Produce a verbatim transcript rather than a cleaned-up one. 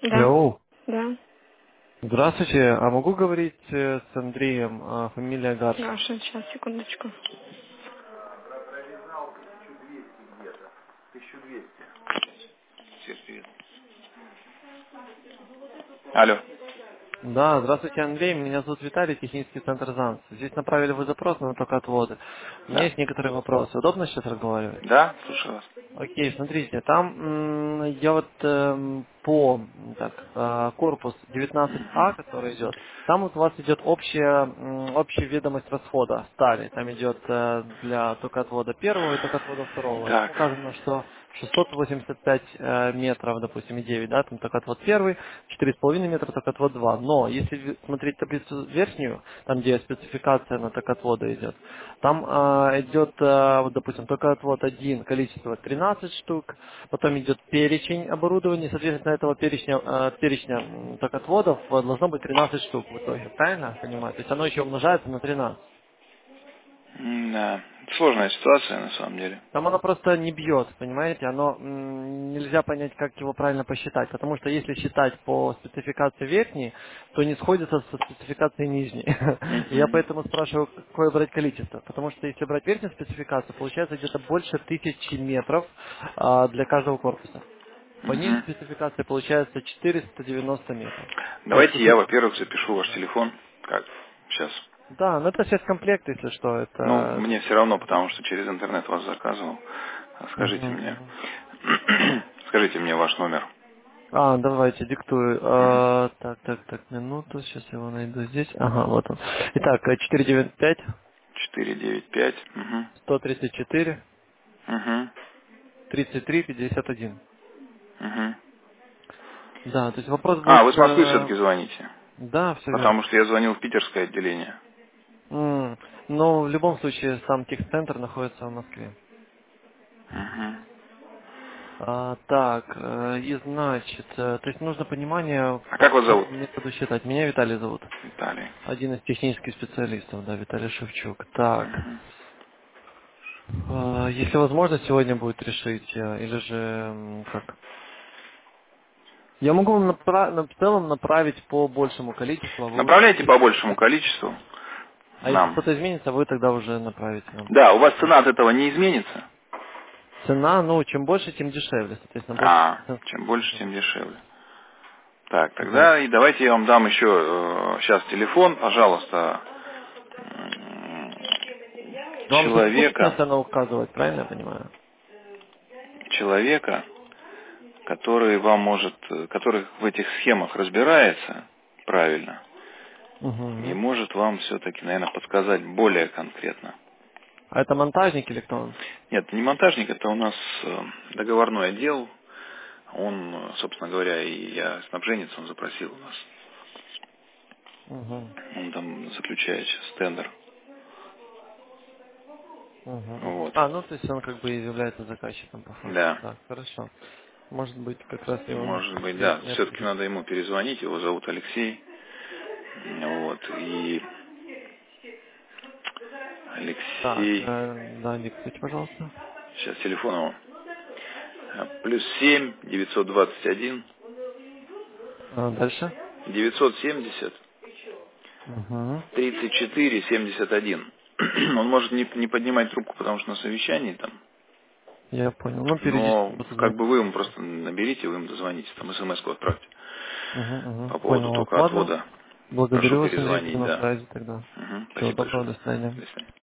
Да, Алло. да. Здравствуйте. А могу говорить э, с Андреем? А, фамилия Гаршин. Гаша, сейчас, секундочку. Всех привет. Алло. Да, здравствуйте, Андрей. Меня зовут Виталий, технический центр ЗАНС. Здесь направили вы запрос на только отводы. У меня Да. есть некоторые вопросы. Удобно сейчас разговаривать? Да, слушаю вас. Окей, смотрите, там м, я вот эм, по м, так, э, корпус девятнадцать а, который идет, там вот у вас идет общая, м, общая ведомость расхода стали. Там идет э, для токоотвода первого и токоотвода второго. И там Так. указано, что шестьсот восемьдесят пять э, метров, допустим, и девять, да, там токоотвод первый, четыре с половиной метра токоотвод два. Но если ви- смотреть таблицу верхнюю, там где спецификация на токоотвода идет, там э, идет, э, вот, допустим, токоотвод один, количество тринадцать штук, потом идет перечень оборудования, соответственно, этого перечня, э, перечня м, токоотводов э, должно быть тринадцать штук в итоге, правильно понимаю? То есть оно еще умножается на тринадцать. М, Да. Сложная ситуация на самом деле. Там оно просто не бьет, понимаете, оно м, нельзя понять, как его правильно посчитать, потому что если считать по спецификации верхней, то не сходится со спецификацией нижней. И я Мгм. поэтому спрашиваю, какое брать количество, потому что если брать верхнюю спецификацию, получается где-то больше тысячи метров а, для каждого корпуса. По нижней Мгм. спецификации получается четыреста девяносто метров. Ой, Давайте я, шестьсот во-первых, девяносто. запишу ваш Да. телефон. Как? Сейчас. Да, но это сейчас комплект, если что, Ну, это... мне все равно, потому что через интернет вас заказывал. А Скажите Мгм, мне. мгм. Скажите мне ваш номер. А, давайте, диктую. Мгм. А, так, так, так, минуту, сейчас я его найду здесь. Ага, вот он. Итак, э, четыре девять пять четыре девять пять. Угу. сто тридцать четыре Угу. тридцать три пятьдесят один. Угу. Да, то есть вопрос А, будет... вы с Москвы э, все-таки звоните. да, все верно. Потому что я звонил в питерское отделение. М, Но в любом случае сам техцентр находится в Москве. Угу. А, так, э, и значит, э, то есть нужно понимание, А по как вас зовут? какому методу считать. Меня Виталий зовут. Виталий. Один из технических специалистов, да, Виталий Шевчук. Так, Мгм. э, если возможно, сегодня будет решить, э, или же м, как? Я могу вам напра- на- в целом направить по большему количеству, а вы уже Направляйте по решите. большему количеству А если нам. что-то изменится, вы тогда уже направите нам. Да, у вас цена от этого не изменится. Цена, ну, чем больше, тем дешевле, соответственно, больше А, процентов. чем больше, тем дешевле. Так, Да. тогда и давайте я вам дам еще э, сейчас телефон, пожалуйста, м, Вам же совокупная человека, цена указывать, правильно я понимаю? человека, который вам может, э, который в этих схемах разбирается правильно и Угу. может вам все-таки, наверное, подсказать более конкретно. А это монтажник или кто он? Нет, не монтажник, это у нас э, договорной отдел. Он, э, собственно говоря, и я снабженец, он запросил у нас. Угу. Он там заключает сейчас тендер. Угу, угу. Вот. А, ну то есть он как бы и является заказчиком по факту. Да. Так, хорошо. Может быть, как раз его Может нужно быть, и, да. и Все-таки обсудить. надо ему перезвонить. Его зовут Алексей. Вот. И Так, Алексей. э, да, диктуйте, пожалуйста. Сейчас телефон его. А, Плюс семь девятьсот двадцать один А, дальше. девятьсот семьдесят Угу. тридцать четыре семьдесят один. Он может не, не поднимать трубку, потому что на совещании там. Я понял. Ну, периодически Но буду как бы звонить. вы ему просто наберите, вы ему дозвоните, там смс-ку отправьте Угу, угу. по поводу Понял вас. только Ладно. отвода. Прошу Благодарю вас, Андрей, буду перезвонить, на да. связи тогда. Мгм. Всего Спасибо доброго, большое. до свидания. До свидания.